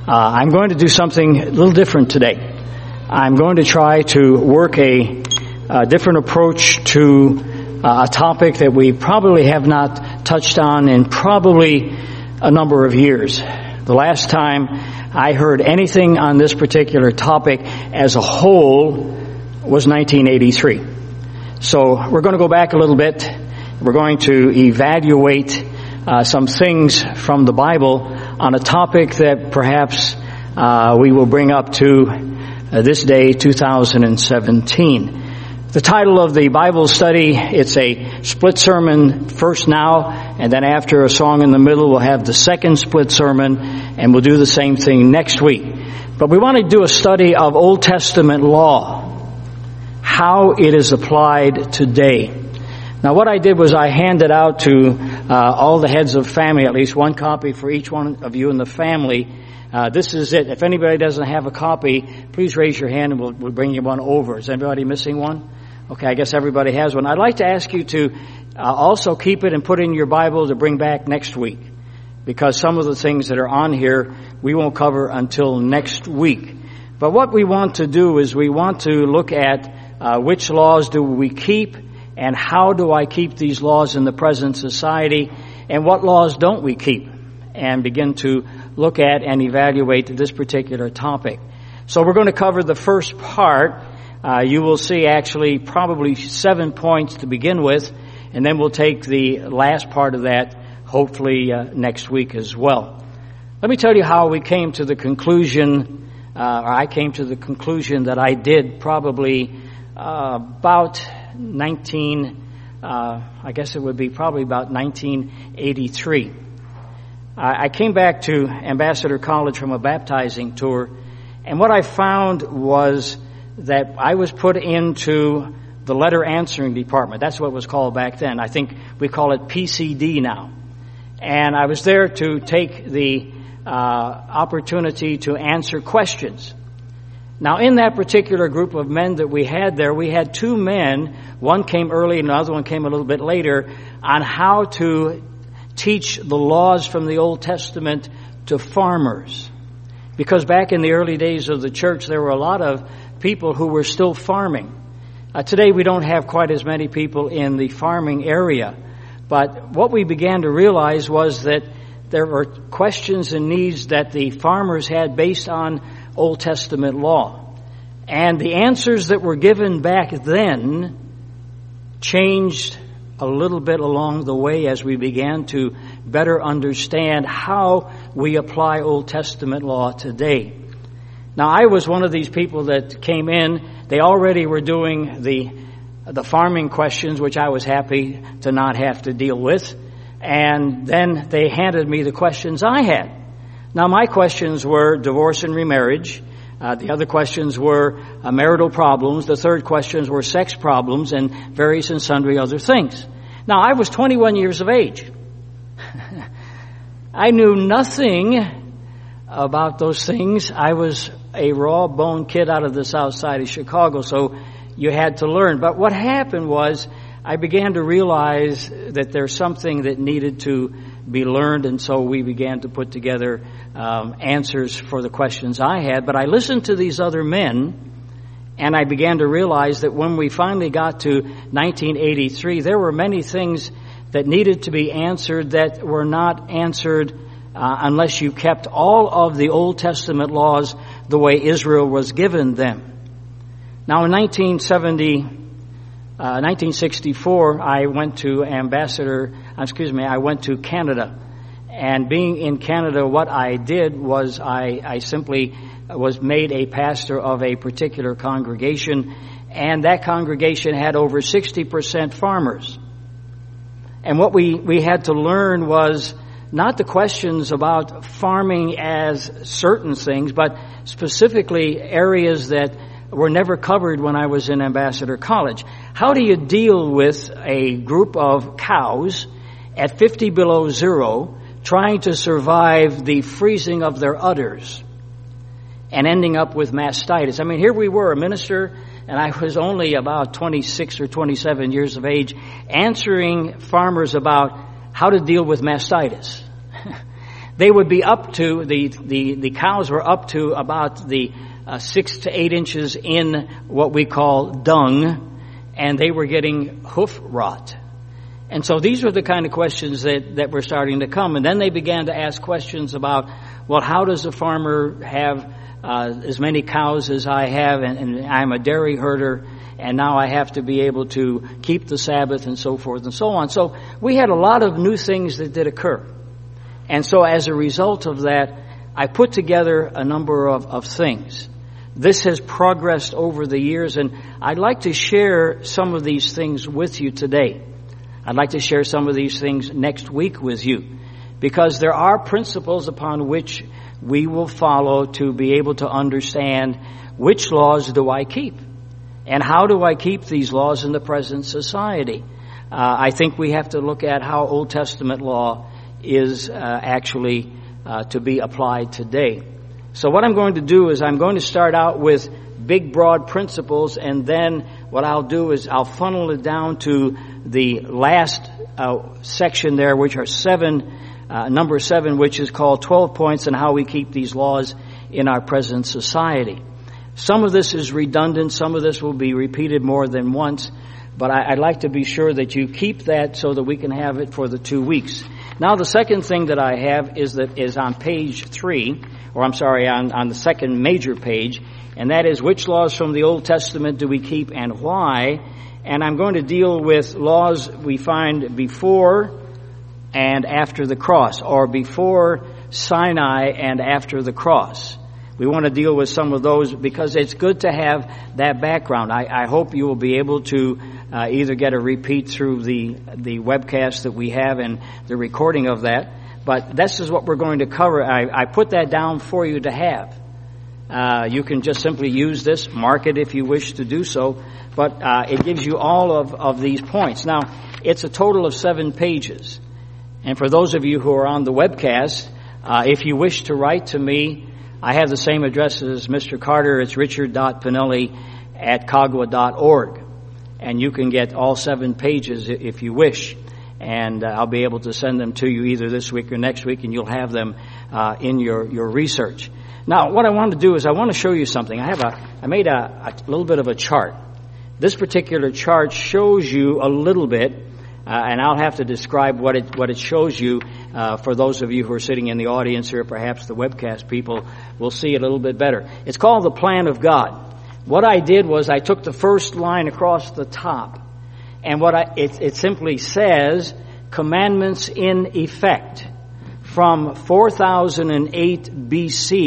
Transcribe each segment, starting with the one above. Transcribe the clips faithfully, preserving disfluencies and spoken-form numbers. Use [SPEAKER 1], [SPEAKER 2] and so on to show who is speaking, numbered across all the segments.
[SPEAKER 1] Uh, I'm going to do something a little different today. I'm going to try to work a, a different approach to uh, a topic that we probably have not touched on in probably a number of years. The last time I heard anything on this particular topic as a whole was nineteen eighty-three. So we're going to go back a little bit. We're going to evaluate uh, some things from the Bible on a topic that perhaps uh, we will bring up to uh, this day, two thousand seventeen. The title of the Bible study, it's a split sermon first now, and then after a song in the middle, we'll have the second split sermon, and we'll do the same thing next week. But we want to do a study of Old Testament law, how it is applied today. Now, what I did was I handed out to uh, all the heads of family, at least one copy for each one of you in the family. Uh, this is it. If anybody doesn't have a copy, please raise your hand and we'll, we'll bring you one over. Is anybody missing one? Okay, I guess everybody has one. I'd like to ask you to uh, also keep it and put it in your Bible to bring back next week, because some of the things that are on here we won't cover until next week. But what we want to do is we want to look at uh, which laws do we keep, and how do I keep these laws in the present society, and what laws don't we keep, and begin to look at and evaluate this particular topic. So we're going to cover the first part. Uh, you will see actually probably seven points to begin with, and then we'll take the last part of that hopefully uh, next week as well. Let me tell you how we came to the conclusion, uh, or I came to the conclusion that I did probably uh, about nineteen, uh, I guess it would be probably about nineteen eighty-three. I, I came back to Ambassador College from a baptizing tour, and what I found was that I was put into the letter answering department. That's what it was called back then. I think we call it P C D now. And I was there to take the uh, opportunity to answer questions. Now, in that particular group of men that we had there, we had two men, one came early and the other one came a little bit later, on how to teach the laws from the Old Testament to farmers. Because back in the early days of the church, there were a lot of people who were still farming. Uh, today we don't have quite as many people in the farming area. But what we began to realize was that there were questions and needs that the farmers had based on Old Testament law. And the answers that were given back then changed a little bit along the way as we began to better understand how we apply Old Testament law today. Now, I was one of these people that came in. They already were doing the the farming questions, which I was happy to not have to deal with. And then they handed me the questions I had. Now, my questions were divorce and remarriage. Uh, the other questions were uh, marital problems. The third questions were sex problems and various and sundry other things. Now, I was twenty-one years of age. I knew nothing about those things. I was a raw-boned kid out of the south side of Chicago, so you had to learn. But what happened was I began to realize that there's something that needed to be learned, and so we began to put together um, answers for the questions I had. But I listened to these other men, and I began to realize that when we finally got to nineteen eighty-three, there were many things that needed to be answered that were not answered uh, unless you kept all of the Old Testament laws the way Israel was given them. Now, in nineteen seventy, uh, nineteen sixty-four, I went to Ambassador, excuse me, I went to Canada. And being in Canada, what I did was I, I simply was made a pastor of a particular congregation, and that congregation had over sixty percent farmers. And what we, we had to learn was not the questions about farming as certain things, but specifically areas that were never covered when I was in Ambassador College. How do you deal with a group of cows at fifty below zero trying to survive the freezing of their udders and ending up with mastitis? I mean, here we were, a minister, and I was only about twenty-six or twenty-seven years of age, answering farmers about how to deal with mastitis. they would be up to, the, the, the cows were up to about the uh, six to eight inches in what we call dung, and they were getting hoof rot. And so these were the kind of questions that, that were starting to come. And then they began to ask questions about, well, how does a farmer have uh, as many cows as I have, and, and I'm a dairy herder, and now I have to be able to keep the Sabbath and so forth and so on. So we had a lot of new things that did occur. And so as a result of that, I put together a number of, of things. This has progressed over the years, and I'd like to share some of these things with you today. I'd like to share some of these things next week with you, because there are principles upon which we will follow to be able to understand which laws do I keep, and how do I keep these laws in the present society. Uh, I think we have to look at how Old Testament law is uh, actually uh, to be applied today. So what I'm going to do is I'm going to start out with big, broad principles, and then what I'll do is I'll funnel it down to the last uh, section there, which are seven, uh, number seven, which is called twelve points on how we keep these laws in our present society. Some of this is redundant, some of this will be repeated more than once, but I, I'd like to be sure that you keep that so that we can have it for the two weeks. Now the second thing that I have is that is on page three, or I'm sorry, on, on the second major page, and that is which laws from the Old Testament do we keep and why. And I'm going to deal with laws we find before and after the cross, or before Sinai and after the cross. We want to deal with some of those because it's good to have that background. I, I hope you will be able to uh, either get a repeat through the the webcast that we have and the recording of that. But this is what we're going to cover. I, I put that down for you to have. Uh, you can just simply use this, mark it if you wish to do so, but uh, it gives you all of, of these points. Now, it's a total of seven pages. And for those of you who are on the webcast, uh, if you wish to write to me, I have the same address as Mister Carter. It's richard dot pinelli at cagua dot org. And you can get all seven pages if you wish. And uh, I'll be able to send them to you either this week or next week, and you'll have them uh, in your, your research. Now, what I want to do is I want to show you something. I have a, I made a, a little bit of a chart. This particular chart shows you a little bit, uh, and I'll have to describe what it, what it shows you, uh, for those of you who are sitting in the audience here, perhaps the webcast people will see it a little bit better. It's called the plan of God. What I did was I took the first line across the top, and what I, it, it simply says, commandments in effect. From four thousand eight B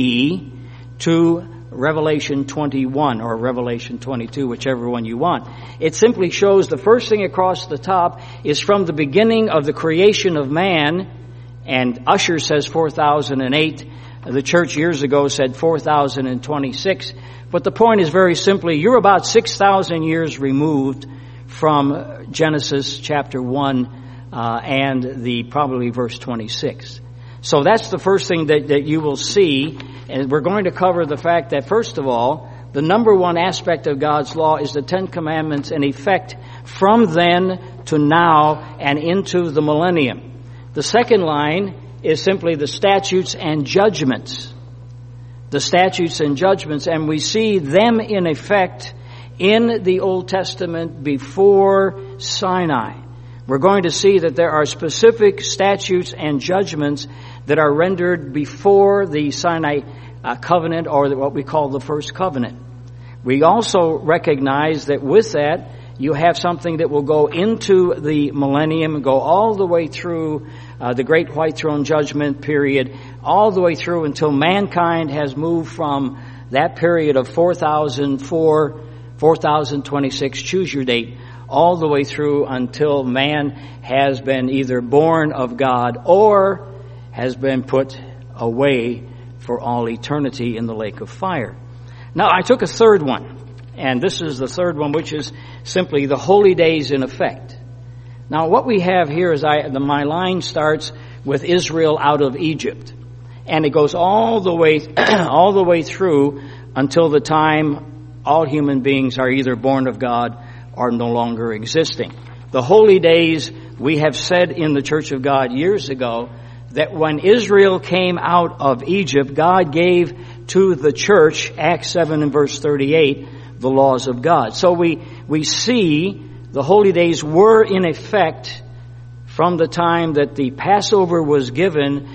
[SPEAKER 1] C to Revelation twenty-one or Revelation twenty-two, whichever one you want. It simply shows the first thing across the top is from the beginning of the creation of man, and Usher says four thousand eight. The church years ago said four thousand twenty-six. But the point is very simply, you're about six thousand years removed from Genesis chapter one uh, and the probably verse twenty-six. So that's the first thing that, that you will see, and we're going to cover the fact that, first of all, the number one aspect of God's law is the Ten Commandments in effect from then to now and into the millennium. The second line is simply the statutes and judgments. The statutes and judgments, and we see them in effect in the Old Testament before Sinai. We're going to see that there are specific statutes and judgments that are rendered before the Sinai uh, covenant, or what we call the first covenant. We also recognize that with that, you have something that will go into the millennium, go all the way through uh, the Great White Throne Judgment period, all the way through until mankind has moved from that period of four thousand four, four thousand twenty-six, choose your date, all the way through until man has been either born of God or has been put away for all eternity in the lake of fire. Now, I took a third one, and this is the third one, which is simply the holy days in effect. Now, what we have here is I, the, my line starts with Israel out of Egypt, and it goes all the way, all the way through until the time all human beings are either born of God or no longer existing. The holy days, we have said in the Church of God years ago that when Israel came out of Egypt, God gave to the church, Acts seven and verse thirty-eight, the laws of God. So we, we see the holy days were in effect from the time that the Passover was given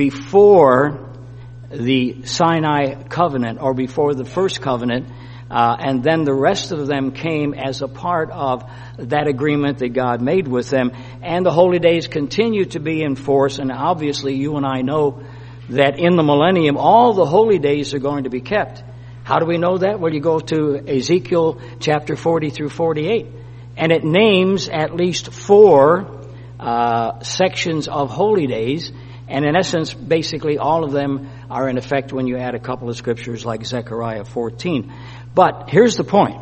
[SPEAKER 1] before the Sinai covenant, or before the first covenant, uh, and then the rest of them came as a part of that agreement that God made with them. And the holy days continue to be in force, and obviously you and I know that in the millennium all the holy days are going to be kept. How do we know that? Well, you go to Ezekiel chapter forty through forty-eight, and it names at least four uh sections of holy days, and in essence basically all of them are in effect when you add a couple of scriptures like Zechariah fourteen. But here's the point.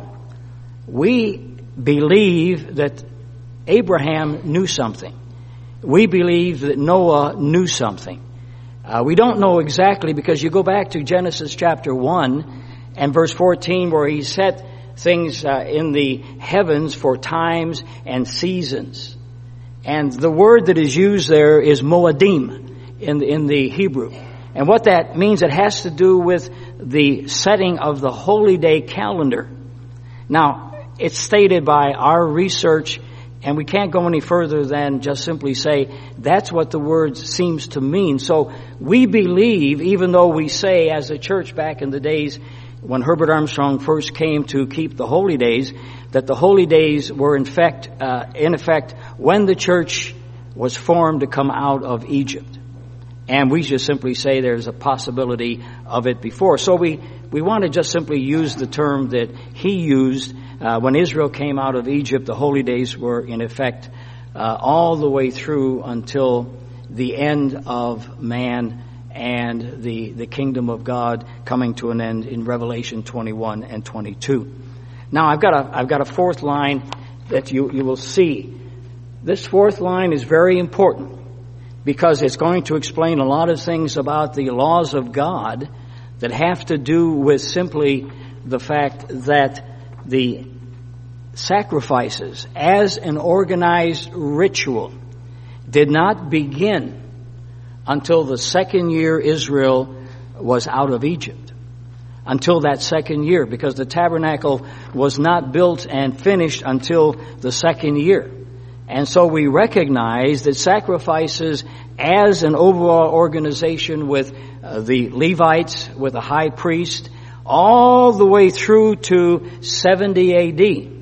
[SPEAKER 1] We believe that Abraham knew something. We believe that Noah knew something. Uh, we don't know exactly, because you go back to Genesis chapter one and verse fourteen, where he set things uh, in the heavens for times and seasons. And the word that is used there is moedim in the, in the Hebrew. And what that means, it has to do with the setting of the holy day calendar. Now, it's stated by our research, and we can't go any further than just simply say that's what the word seems to mean. So we believe, even though we say as a church back in the days when Herbert Armstrong first came to keep the holy days, that the holy days were in fact, uh, in effect when the church was formed to come out of Egypt. And we just simply say there's a possibility of it before. So we, we want to just simply use the term that he used. Uh, when Israel came out of Egypt, the holy days were in effect uh, all the way through until the end of man and the, the kingdom of God coming to an end in Revelation twenty-one and twenty-two. Now I've got a, I've got a fourth line that you, you will see. This fourth line is very important because it's going to explain a lot of things about the laws of God that have to do with simply the fact that the sacrifices as an organized ritual did not begin until the second year Israel was out of Egypt. Until that second year, because the tabernacle was not built and finished until the second year. And so we recognize that sacrifices as an overall organization with uh, the Levites, with a high priest, all the way through to seventy A D.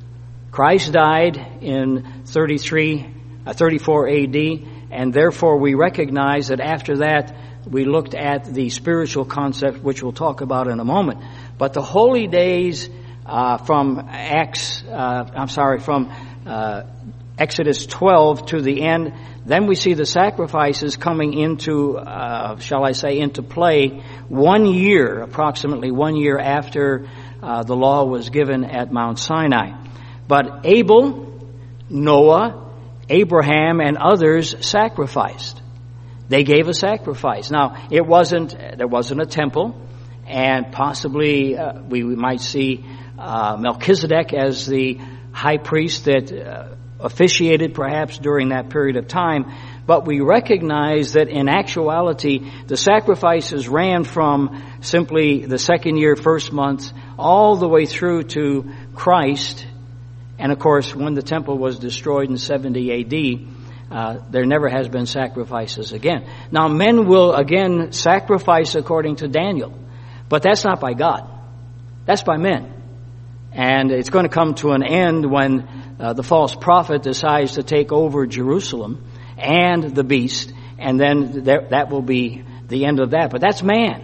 [SPEAKER 1] Christ died in thirty-three, uh, thirty-four A D, and therefore we recognize that after that we looked at the spiritual concept, which we'll talk about in a moment. But the holy days uh, from Acts, uh, I'm sorry, from uh, Exodus twelve to the end, then we see the sacrifices coming into, uh, shall I say, into play one year, approximately one year after uh, the law was given at Mount Sinai. But Abel, Noah, Abraham, and others sacrificed. They gave a sacrifice. Now, it wasn't, there wasn't a temple, and possibly uh, we, we might see uh, Melchizedek as the high priest that uh, officiated perhaps during that period of time. But we recognize that in actuality, the sacrifices ran from simply the second year, first month, all the way through to Christ. And of course, when the temple was destroyed in seventy A D, uh, there never has been sacrifices again. Now, men will again sacrifice according to Daniel, but that's not by God. That's by men. And it's going to come to an end when uh, the false prophet decides to take over Jerusalem and the beast, and then there, that will be the end of that. But that's man.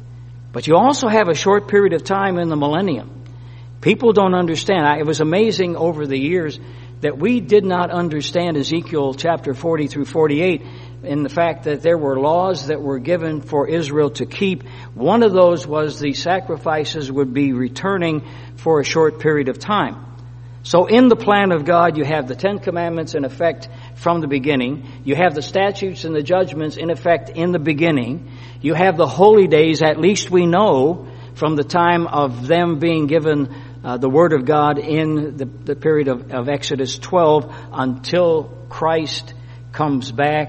[SPEAKER 1] But you also have a short period of time in the millennium. People don't understand. I, it was amazing over the years that we did not understand Ezekiel chapter forty through forty-eight in the fact that there were laws that were given for Israel to keep. One of those was the sacrifices would be returning for a short period of time. So in the plan of God, you have the Ten Commandments in effect from the beginning. You have the statutes and the judgments in effect in the beginning. You have the holy days, at least we know, from the time of them being given uh, the Word of God in the, the period of, of Exodus twelve until Christ comes back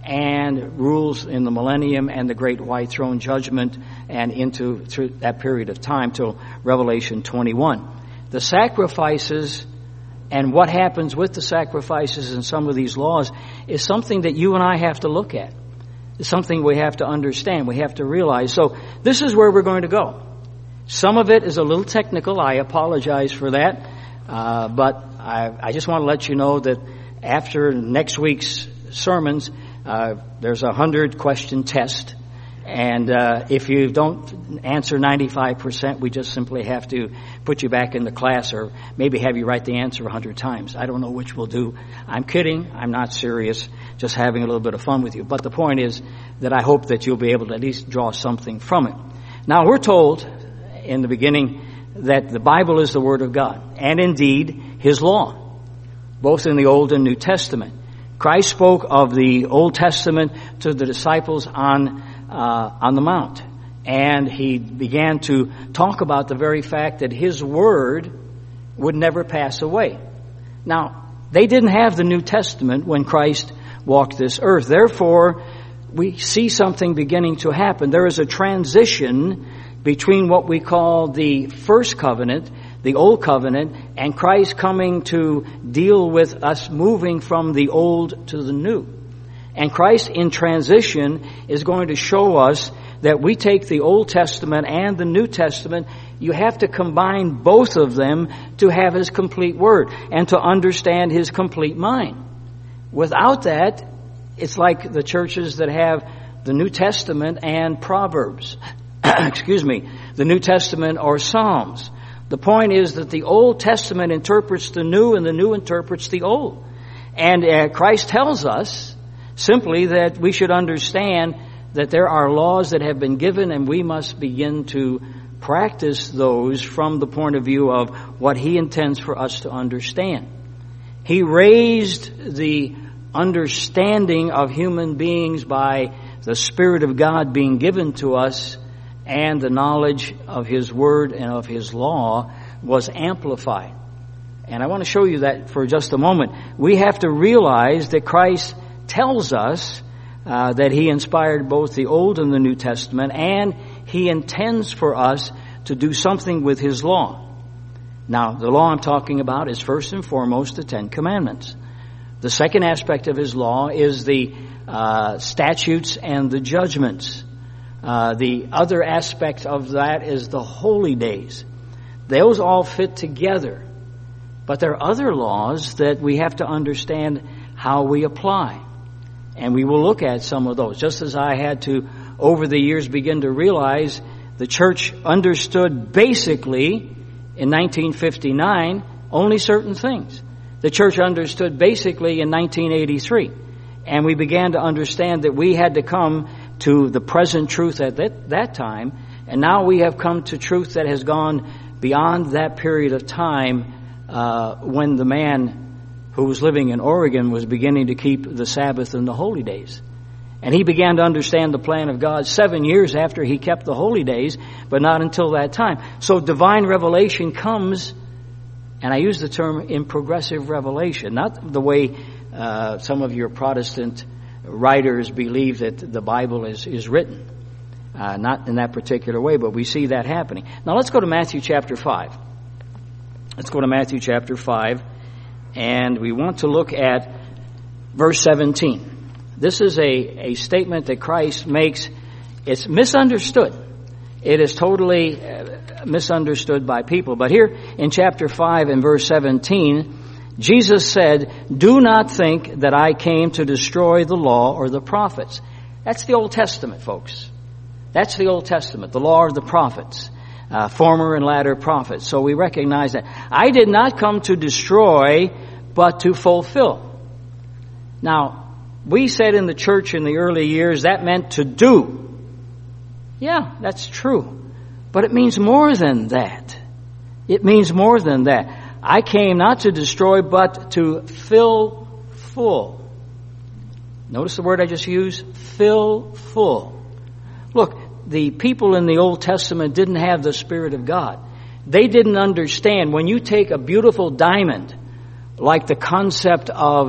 [SPEAKER 1] and rules in the millennium and the great white throne judgment and into through that period of time till Revelation twenty-one. The sacrifices and what happens with the sacrifices in some of these laws is something that you and I have to look at. It's something we have to understand. We have to realize. So this is where we're going to go. Some of it is a little technical. I apologize for that. Uh, but I, I just want to let you know that after next week's sermons, uh, there's a hundred question test. And uh, if you don't answer ninety-five percent, we just simply have to put you back in the class or maybe have you write the answer a hundred times. I don't know which we'll do. I'm kidding. I'm not serious. Just having a little bit of fun with you. But the point is that I hope that you'll be able to at least draw something from it. Now, we're told in the beginning that the Bible is the Word of God, and indeed His law, both in the Old and New Testament. Christ spoke of the Old Testament to the disciples on uh, on the Mount, and He began to talk about the very fact that His Word would never pass away. Now, they didn't have the New Testament when Christ walked this earth. Therefore, we see something beginning to happen. There is a transition between what we call the first covenant, the old covenant, and Christ coming to deal with us moving from the old to the new. And Christ in transition is going to show us that we take the Old Testament and the New Testament. You have to combine both of them to have His complete Word and to understand His complete mind. Without that, it's like the churches that have the New Testament and Proverbs. Excuse me, the New Testament or Psalms. The point is that the Old Testament interprets the New and the New interprets the Old. And uh, Christ tells us simply that we should understand that there are laws that have been given and we must begin to practice those from the point of view of what He intends for us to understand. He raised the understanding of human beings by the Spirit of God being given to us, and the knowledge of His Word and of His law was amplified. And I want to show you that for just a moment. We have to realize that Christ tells us uh, that He inspired both the Old and the New Testament, and He intends for us to do something with His law. Now, the law I'm talking about is first and foremost the Ten Commandments. The second aspect of His law is the uh, statutes and the judgments. Uh, the other aspect of that is the holy days. Those all fit together. But there are other laws that we have to understand how we apply. And we will look at some of those. Just as I had to, over the years, begin to realize the church understood basically in nineteen fifty-nine only certain things. The church understood basically in nineteen eighty-three. And we began to understand that we had to come to the present truth at that, that time. And now we have come to truth that has gone beyond that period of time uh, when the man who was living in Oregon was beginning to keep the Sabbath and the holy days. And he began to understand the plan of God seven years after he kept the holy days, but not until that time. So divine revelation comes, and I use the term in progressive revelation, not the way uh, some of your Protestant writers believe that the Bible is, is written. Uh, not in that particular way, but we see that happening. Now let's go to Matthew chapter five. Let's go to Matthew chapter five, and we want to look at verse seventeen. This is a, a statement that Christ makes. It's misunderstood. It is totally uh, misunderstood by people. But here in chapter five and verse seventeen, Jesus said, "Do not think that I came to destroy the law or the prophets." That's the Old Testament, folks. That's the Old Testament, the law of the prophets, uh, former and latter prophets. So we recognize that. I did not come to destroy, but to fulfill. Now, we said in the church in the early years that meant to do. Yeah, that's true. But it means more than that. It means more than that. I came not to destroy, but to fill full. Notice the word I just used? Fill full. Look, the people in the Old Testament didn't have the Spirit of God. They didn't understand. When you take a beautiful diamond, like the concept of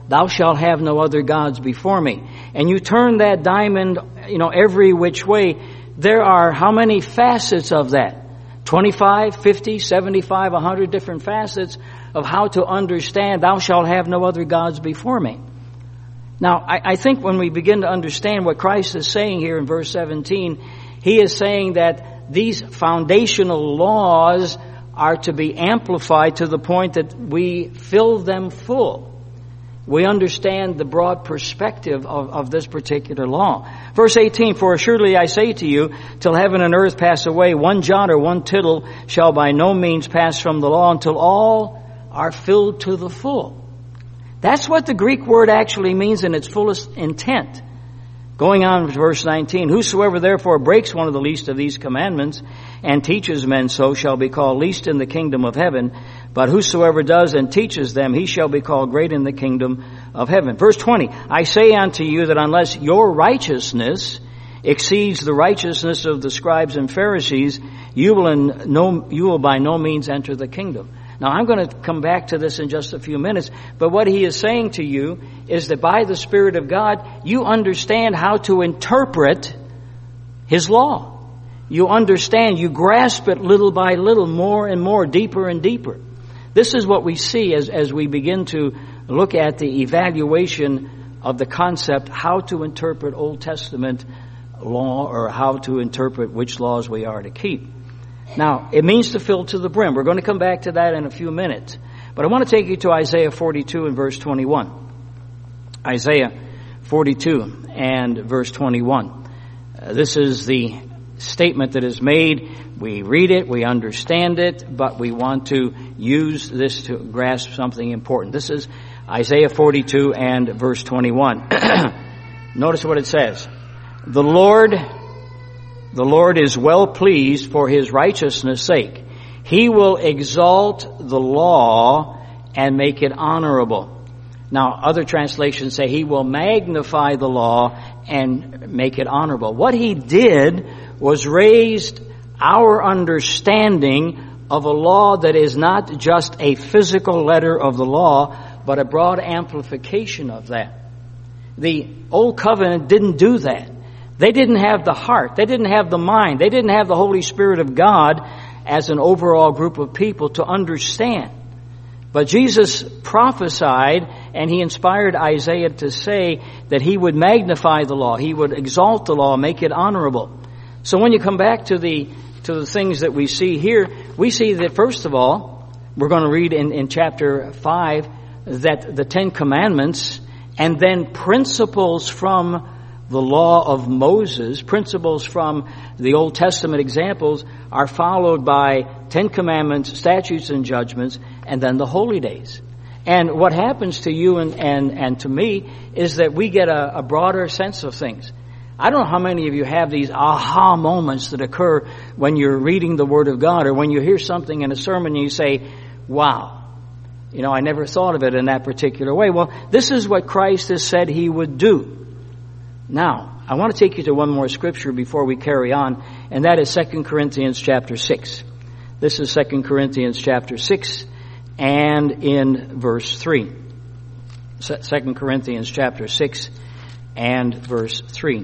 [SPEAKER 1] thou shalt have no other gods before me. And you turn that diamond, you know, every which way. There are how many facets of that? twenty-five, fifty, seventy-five, one hundred different facets of how to understand thou shalt have no other gods before me. Now, I, I think when we begin to understand what Christ is saying here in verse seventeen, he is saying that these foundational laws are to be amplified to the point that we fill them full. We understand the broad perspective of, of this particular law. Verse eighteen, for assuredly I say to you, till heaven and earth pass away, one jot or one tittle shall by no means pass from the law until all are filled to the full. That's what the Greek word actually means in its fullest intent. Going on to verse nineteen, whosoever therefore breaks one of the least of these commandments and teaches men so shall be called least in the kingdom of heaven. But whosoever does and teaches them, he shall be called great in the kingdom of heaven. Verse twenty, I say unto you that unless your righteousness exceeds the righteousness of the scribes and Pharisees, you will, in no, you will by no means enter the kingdom. Now, I'm going to come back to this in just a few minutes, but what he is saying to you is that by the Spirit of God, you understand how to interpret his law. You understand, you grasp it little by little, more and more, deeper and deeper. This is what we see as, as we begin to look at the evaluation of the concept, how to interpret Old Testament law, or how to interpret which laws we are to keep. Now, it means to fill to the brim. We're going to come back to that in a few minutes. But I want to take you to Isaiah forty-two and verse twenty-one. Isaiah forty-two and verse twenty-one. Uh, this is the statement that is made. We read it, we understand it, but we want to use this to grasp something important. This is Isaiah forty-two and verse twenty-one. Notice what it says. The Lord... The Lord is well pleased for his righteousness' sake. He will exalt the law and make it honorable. Now, other translations say he will magnify the law and make it honorable. What he did was raised our understanding of a law that is not just a physical letter of the law, but a broad amplification of that. The Old Covenant didn't do that. They didn't have the heart. They didn't have the mind. They didn't have the Holy Spirit of God as an overall group of people to understand. But Jesus prophesied, and he inspired Isaiah to say that he would magnify the law. He would exalt the law, make it honorable. So when you come back to the to the things that we see here, we see that first of all, we're going to read in, in chapter five that the Ten Commandments and then principles from the law of Moses, principles from the Old Testament examples, are followed by Ten Commandments, statutes and judgments, and then the holy days. And what happens to you and, and, and to me is that we get a, a broader sense of things. I don't know how many of you have these aha moments that occur when you're reading the Word of God, or when you hear something in a sermon and you say, wow, you know, I never thought of it in that particular way. Well, this is what Christ has said he would do. Now, I want to take you to one more scripture before we carry on, and that is Second Corinthians chapter six. This is Second Corinthians chapter six and in verse three. Second Corinthians chapter six and verse three.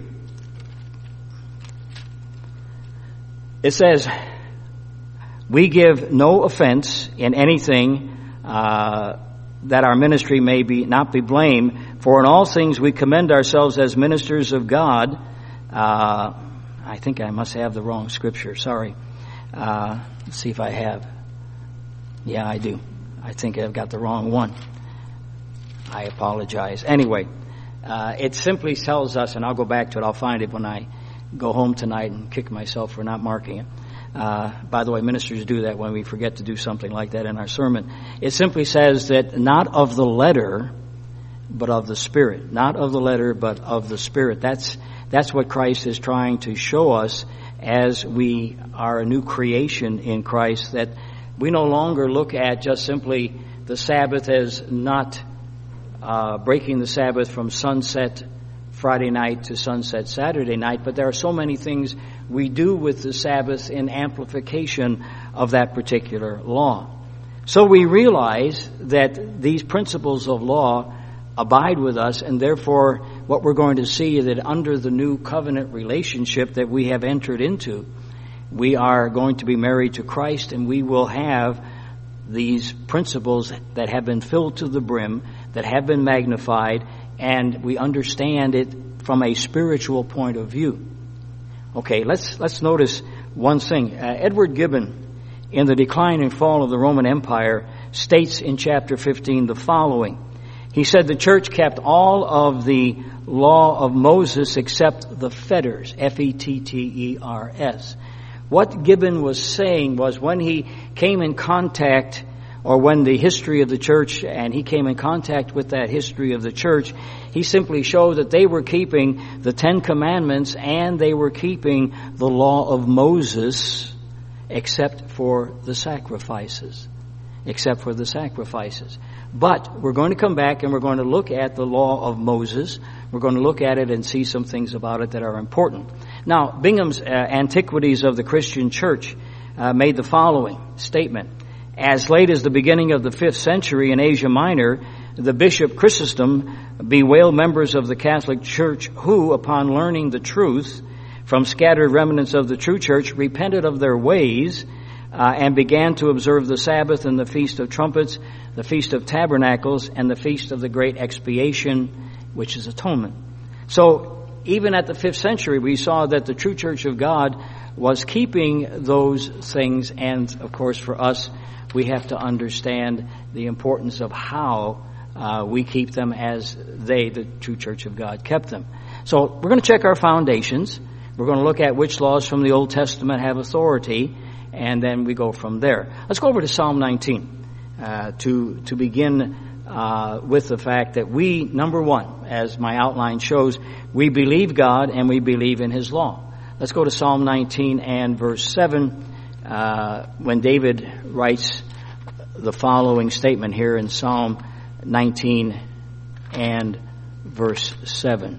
[SPEAKER 1] It says, we give no offense in anything uh, that our ministry may be not be blamed, for in all things we commend ourselves as ministers of God. Uh, I think I must have the wrong scripture. Sorry. Uh, let's see if I have. Yeah, I do. I think I've got the wrong one. I apologize. Anyway, uh, it simply tells us, and I'll go back to it. I'll find it when I go home tonight and kick myself for not marking it. Uh, by the way, ministers do that when we forget to do something like that in our sermon. It simply says that not of the letter, but of the Spirit. Not of the letter, but of the Spirit. That's, that's what Christ is trying to show us as we are a new creation in Christ, that we no longer look at just simply the Sabbath as not uh, breaking the Sabbath from sunset Friday night to sunset Saturday night, but there are so many things we do with the Sabbath in amplification of that particular law. So we realize that these principles of law abide with us, and therefore what we're going to see is that under the new covenant relationship that we have entered into, we are going to be married to Christ, and we will have these principles that have been filled to the brim, that have been magnified, and we understand it from a spiritual point of view. Okay, let's let's notice one thing. Uh, Edward Gibbon, in The Decline and Fall of the Roman Empire, states in chapter fifteen the following. He said the church kept all of the law of Moses except the fetters, F E T T E R S. What Gibbon was saying was when he came in contact, or when the history of the church, and he came in contact with that history of the church, he simply showed that they were keeping the Ten Commandments and they were keeping the law of Moses except for the sacrifices. Except for the sacrifices. But we're going to come back and we're going to look at the law of Moses. We're going to look at it and see some things about it that are important. Now, Bingham's uh, Antiquities of the Christian Church uh, made the following statement. As late as the beginning of the fifth century in Asia Minor, the Bishop Chrysostom bewailed members of the Catholic Church who, upon learning the truth from scattered remnants of the true church, repented of their ways uh, and began to observe the Sabbath and the Feast of Trumpets, the Feast of Tabernacles, and the Feast of the Great Expiation, which is atonement. So, even at the fifth century, we saw that the true church of God was keeping those things, and of course for us, we have to understand the importance of how uh, we keep them as they, the true church of God, kept them. So, we're going to check our foundations. We're going to look at which laws from the Old Testament have authority, and then we go from there. Let's go over to Psalm nineteen uh, to to begin uh, with the fact that we, number one, as my outline shows, we believe God and we believe in His law. Let's go to Psalm nineteen and verse seven, uh, when David writes the following statement here in Psalm nineteen and verse seven.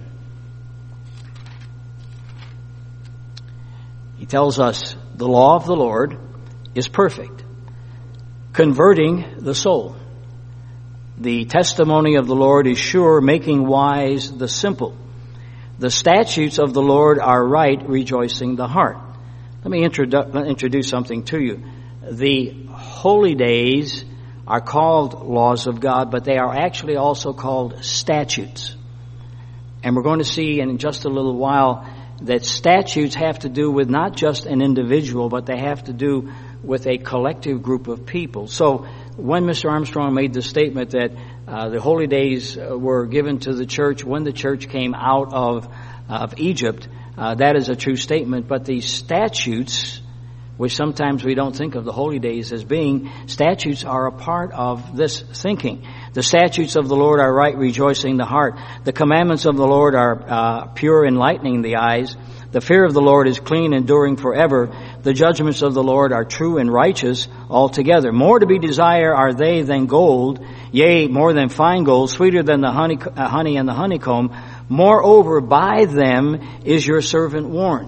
[SPEAKER 1] He tells us, the law of the Lord is perfect, converting the soul. The testimony of the Lord is sure, making wise the simple. The statutes of the Lord are right, rejoicing the heart. Let me introdu- introduce something to you. The holy days are called laws of God, but they are actually also called statutes. And we're going to see in just a little while that statutes have to do with not just an individual, but they have to do with a collective group of people. So when Mister Armstrong made the statement that uh, the holy days uh, were given to the church when the church came out of of Egypt, uh, that is a true statement. But the statutes, which sometimes we don't think of the holy days as being, statutes are a part of this thinking. The statutes of the Lord are right, rejoicing the heart. The commandments of the Lord are uh, pure, enlightening the eyes. The fear of the Lord is clean, enduring forever. The judgments of the Lord are true and righteous altogether. More to be desired are they than gold, yea, more than fine gold, sweeter than the honey, uh, honey and the honeycomb. Moreover, by them is your servant warned.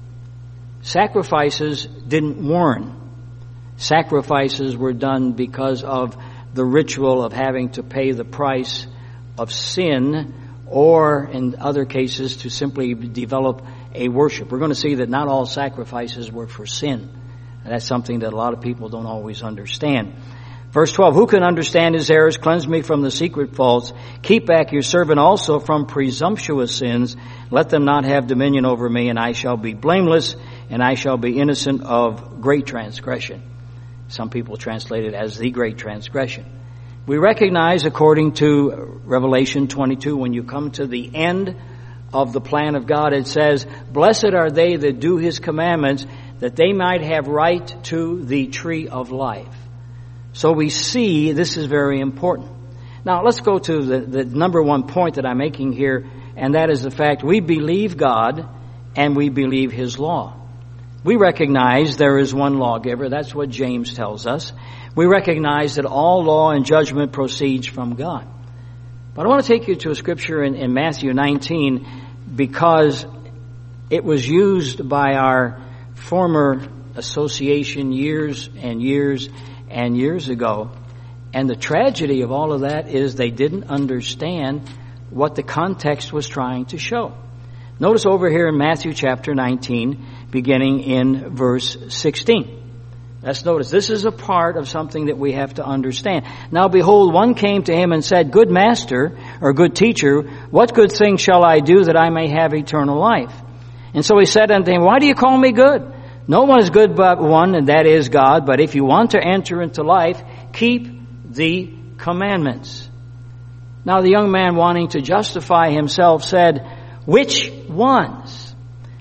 [SPEAKER 1] Sacrifices didn't warn. Sacrifices were done because of the ritual of having to pay the price of sin, or in other cases to simply develop a worship. We're going to see that not all sacrifices were for sin. And that's something that a lot of people don't always understand. Verse twelve, who can understand his errors? Cleanse me from the secret faults. Keep back your servant also from presumptuous sins. Let them not have dominion over me, and I shall be blameless, and I shall be innocent of great transgression. Some people translate it as the great transgression. We recognize, according to Revelation twenty-two, when you come to the end of the plan of God, it says, blessed are they that do His commandments, that they might have right to the tree of life. So we see this is very important. Now let's go to the, the number one point that I'm making here, and that is the fact we believe God and we believe His law. We recognize there is one lawgiver. That's what James tells us. We recognize that all law and judgment proceeds from God. But I want to take you to a scripture in, in Matthew nineteen, because it was used by our former association years and years and years ago. And the tragedy of all of that is they didn't understand what the context was trying to show. Notice over here in Matthew chapter nineteen, beginning in verse sixteen. Let's notice, this is a part of something that we have to understand. Now behold, one came to him and said, Good master, or good teacher, what good thing shall I do that I may have eternal life? And so he said unto him, Why do you call me good? No one is good but one, and that is God. But if you want to enter into life, keep the commandments. Now the young man, wanting to justify himself, said, Which ones?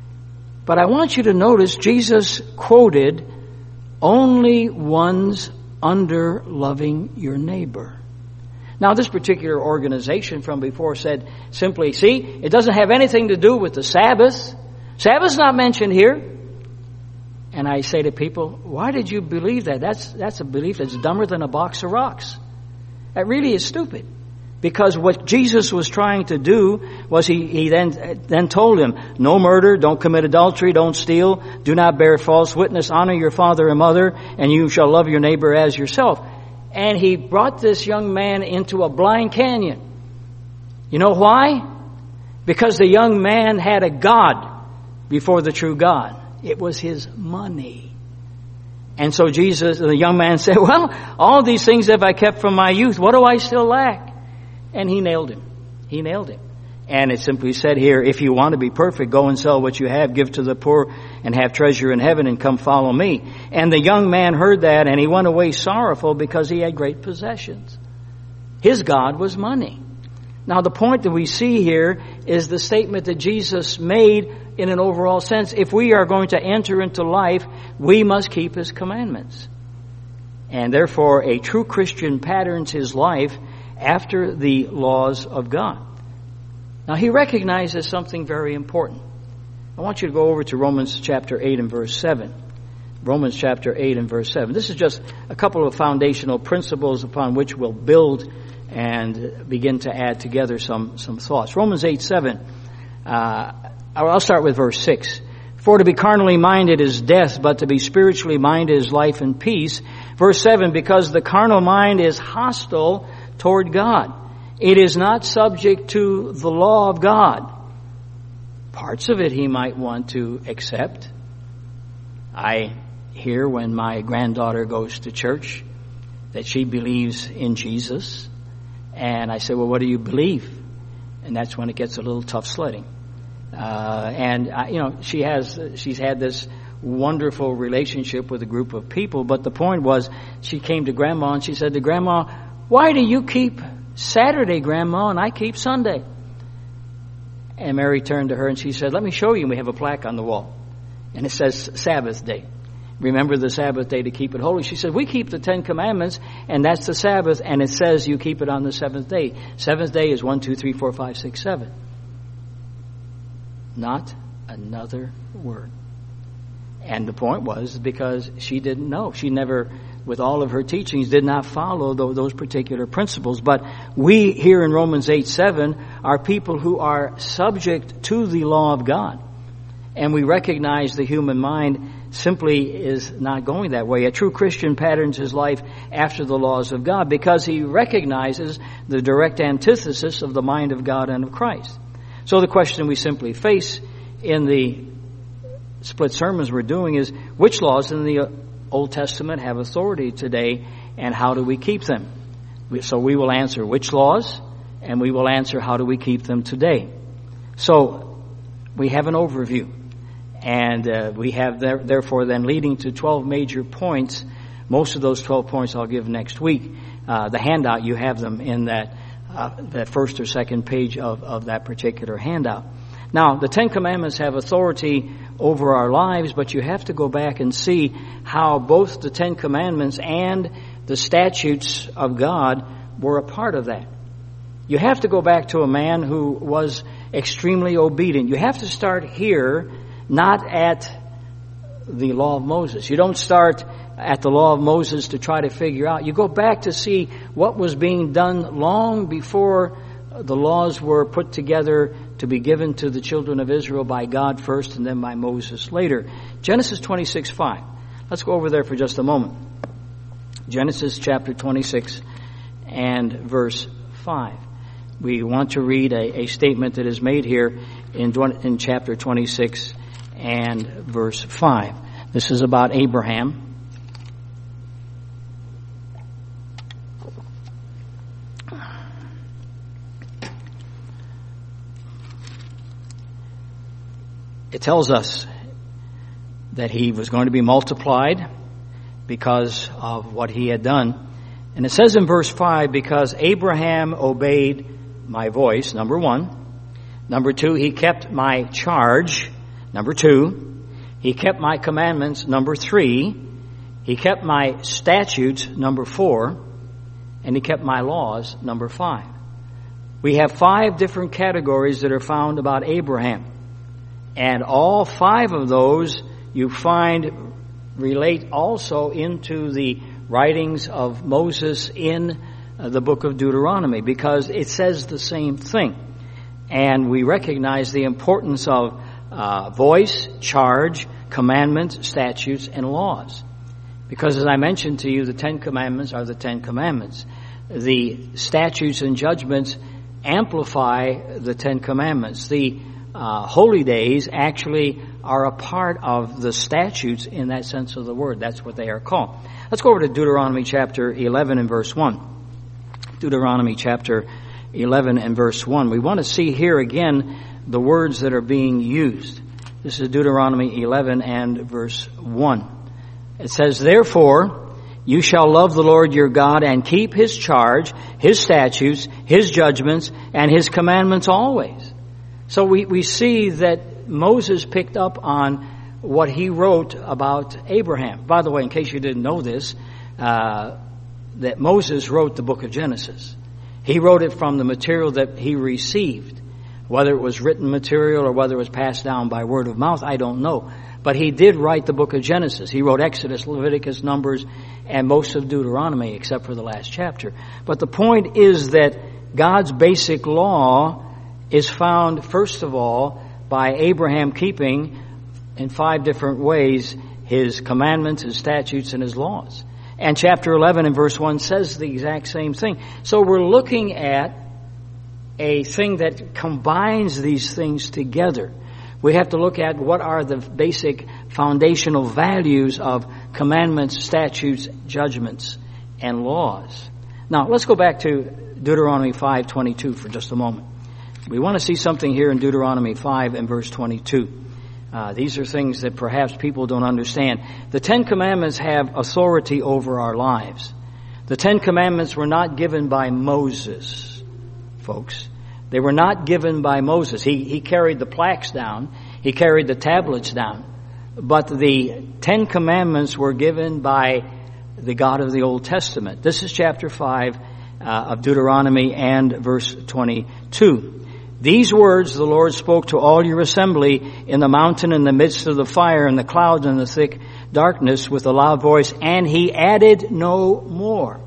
[SPEAKER 1] But I want you to notice Jesus quoted only ones under loving your neighbor. Now this particular organization from before said simply, see, it doesn't have anything to do with the Sabbath. Sabbath's not mentioned here. And I say to people, why did you believe that? That's, that's a belief that's dumber than a box of rocks. That really is stupid. Because what Jesus was trying to do was he, he then, then told him, no murder, don't commit adultery, don't steal, do not bear false witness, honor your father and mother, and you shall love your neighbor as yourself. And he brought this young man into a blind canyon. You know why? Because the young man had a God before the true God. It was his money. And so Jesus, the young man said, well, all these things have I kept from my youth. What do I still lack? And he nailed him. He nailed him. And it simply said here, if you want to be perfect, go and sell what you have, give to the poor, and have treasure in heaven, and come follow me. And the young man heard that, and he went away sorrowful because he had great possessions. His God was money. Now the point that we see here is the statement that Jesus made in an overall sense. If we are going to enter into life, we must keep His commandments. And therefore, a true Christian patterns his life after the laws of God. Now he recognizes something very important. I want you to go over to Romans chapter eight and verse seven. Romans chapter eight and verse seven. This is just a couple of foundational principles upon which we'll build and begin to add together some, some thoughts. Romans eight seven. Uh, I'll start with verse six. For to be carnally minded is death, but to be spiritually minded is life and peace. Verse seven, because the carnal mind is hostile toward God. It is not subject to the law of God. Parts of it he might want to accept. I hear when my granddaughter goes to church that she believes in Jesus. And I say, well, what do you believe? And that's when it gets a little tough sledding. Uh, and, I, you know, she has, she's had this wonderful relationship with a group of people. But the point was, she came to Grandma and she said to Grandma, why do you keep Saturday, Grandma, and I keep Sunday? And Mary turned to her and she said, let me show you. We have a plaque on the wall. And it says Sabbath day. Remember the Sabbath day to keep it holy. She said, we keep the Ten Commandments, and that's the Sabbath, and it says you keep it on the seventh day. Seventh day is one, two, three, four, five, six, seven. Not another word. And the point was because she didn't know. She never, with all of her teachings, did not follow those particular principles. But we here in Romans eight seven are people who are subject to the law of God. And we recognize the human mind simply is not going that way. A true Christian patterns his life after the laws of God because he recognizes the direct antithesis of the mind of God and of Christ. So the question we simply face in the split sermons we're doing is, which laws in the Old Testament have authority today, and how do we keep them? So we will answer which laws, and we will answer how do we keep them today. So we have an overview, and uh, we have there, therefore then leading to twelve major points. Most of those twelve points I'll give next week. Uh, the handout, you have them in that uh, that first or second page of, of that particular handout. Now, the Ten Commandments have authority over our lives, but you have to go back and see how both the Ten Commandments and the statutes of God were a part of that. You have to go back to a man who was extremely obedient. You have to start here, not at the law of Moses. You don't start at the law of Moses to try to figure out. You go back to see what was being done long before the laws were put together to be given to the children of Israel by God first and then by Moses later. Genesis twenty-six five. Let's go over there for just a moment. Genesis chapter twenty-six and verse five. We want to read a, a statement that is made here in, in chapter twenty-six and verse five. This is about Abraham. It tells us that he was going to be multiplied because of what he had done. And it says in verse five, because Abraham obeyed my voice, number one. Number two, he kept my charge. Number two, he kept my commandments. Number three, he kept my statutes. Number four, and he kept my laws. Number five. We have five different categories that are found about Abraham. And all five of those you find relate also into the writings of Moses in the book of Deuteronomy, because it says the same thing. And we recognize the importance of uh, voice, charge, commandments, statutes, and laws. Because as I mentioned to you, the Ten Commandments are the Ten Commandments. The statutes and judgments amplify the Ten Commandments. The uh, holy days actually are a part of the statutes in that sense of the word. That's what they are called. Let's go over to Deuteronomy chapter eleven and verse one. Deuteronomy chapter eleven and verse one. We want to see here again the words that are being used. This is Deuteronomy eleven and verse one. It says, therefore, you shall love the Lord your God and keep his charge, his statutes, his judgments, and his commandments always. So we, we see that Moses picked up on what he wrote about Abraham. By the way, in case you didn't know this, uh, that Moses wrote the book of Genesis. He wrote it from the material that he received. Whether it was written material or whether it was passed down by word of mouth, I don't know. But he did write the book of Genesis. He wrote Exodus, Leviticus, Numbers, and most of Deuteronomy, except for the last chapter. But the point is that God's basic law is found, first of all, by Abraham keeping, in five different ways, his commandments, his statutes, and his laws. And chapter eleven and verse one says the exact same thing. So we're looking at a thing that combines these things together. We have to look at what are the basic foundational values of commandments, statutes, judgments, and laws. Now, let's go back to Deuteronomy five twenty-two for just a moment. We want to see something here in Deuteronomy five and verse twenty-two. Uh, these are things that perhaps people don't understand. The Ten Commandments have authority over our lives. The Ten Commandments were not given by Moses, folks. They were not given by Moses. He, he carried the plaques down. He carried the tablets down. But the Ten Commandments were given by the God of the Old Testament. This is chapter five uh, of Deuteronomy and verse twenty-two. These words the Lord spoke to all your assembly in the mountain in the midst of the fire and the clouds and the thick darkness with a loud voice, and he added no more.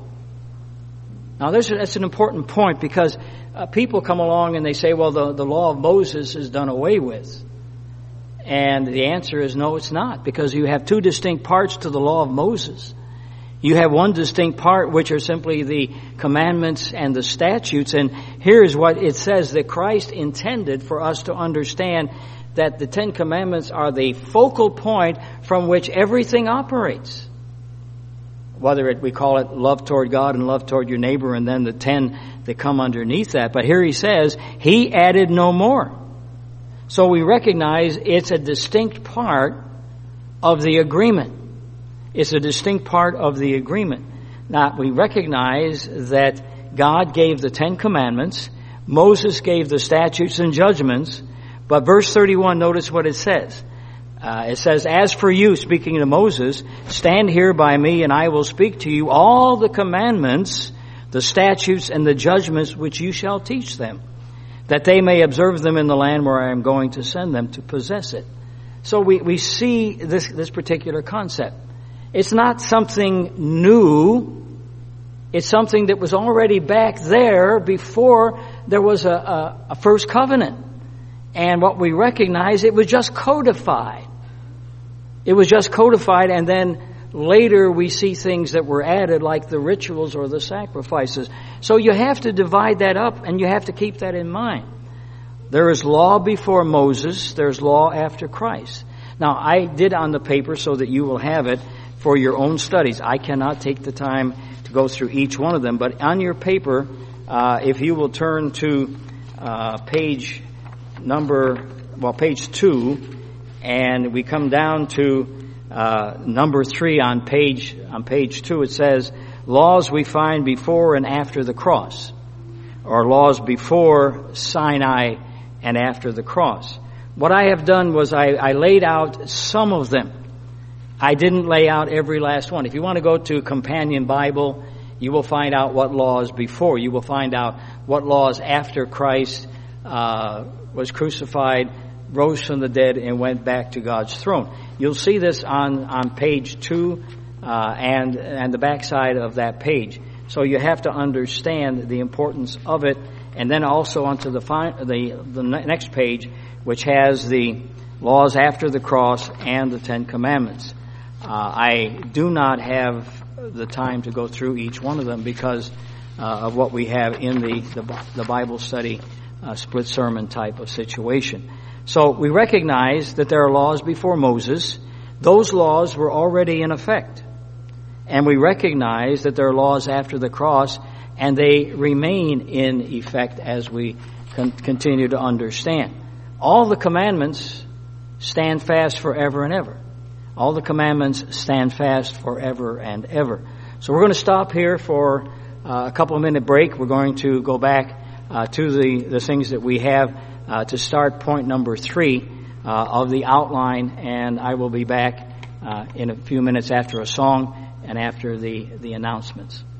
[SPEAKER 1] Now this, that's an important point, because uh, people come along and they say, well, the, the law of Moses is done away with. And the answer is no, it's not, because you have two distinct parts to the law of Moses. You have one distinct part, which are simply the commandments and the statutes. And here's what it says, that Christ intended for us to understand that the Ten Commandments are the focal point from which everything operates. Whether it, we call it love toward God and love toward your neighbor, and then the ten that come underneath that. But here he says, he added no more. So we recognize it's a distinct part of the agreement. It's a distinct part of the agreement. Now, we recognize that God gave the Ten Commandments, Moses gave the statutes and judgments, but verse thirty-one, notice what it says. Uh, it says, as for you, speaking to Moses, stand here by me and I will speak to you all the commandments, the statutes and the judgments which you shall teach them, that they may observe them in the land where I am going to send them to possess it. So we, we see this, this particular concept. It's not something new. It's something that was already back there before there was a, a, a first covenant. And what we recognize, it was just codified. It was just codified, and then later we see things that were added like the rituals or the sacrifices. So you have to divide that up, and you have to keep that in mind. There is law before Moses. There's law after Christ. Now, I did on the paper so that you will have it for your own studies. I cannot take the time to go through each one of them, but on your paper, uh, if you will turn to uh, page number, well, page two, and we come down to uh, number three on page on page two, it says, laws we find before and after the cross, or laws before Sinai and after the cross. What I have done was I, I laid out some of them. I didn't lay out every last one. If you want to go to Companion Bible, you will find out what laws before. You will find out what laws after Christ uh, was crucified, rose from the dead, and went back to God's throne. You'll see this on, on page two uh, and, and the backside of that page. So you have to understand the importance of it. And then also onto the, fi- the, the next page, which has the laws after the cross and the Ten Commandments. Uh, I do not have the time to go through each one of them because uh, of what we have in the, the, the Bible study uh, split sermon type of situation. So we recognize that there are laws before Moses. Those laws were already in effect. And we recognize that there are laws after the cross, and they remain in effect as we con- continue to understand. All the commandments stand fast forever and ever. All the commandments stand fast forever and ever. So we're going to stop here for uh, a couple of minute break. We're going to go back uh, to the, the things that we have uh, to start point number three uh, of the outline, and I will be back uh, in a few minutes after a song and after the, the announcements.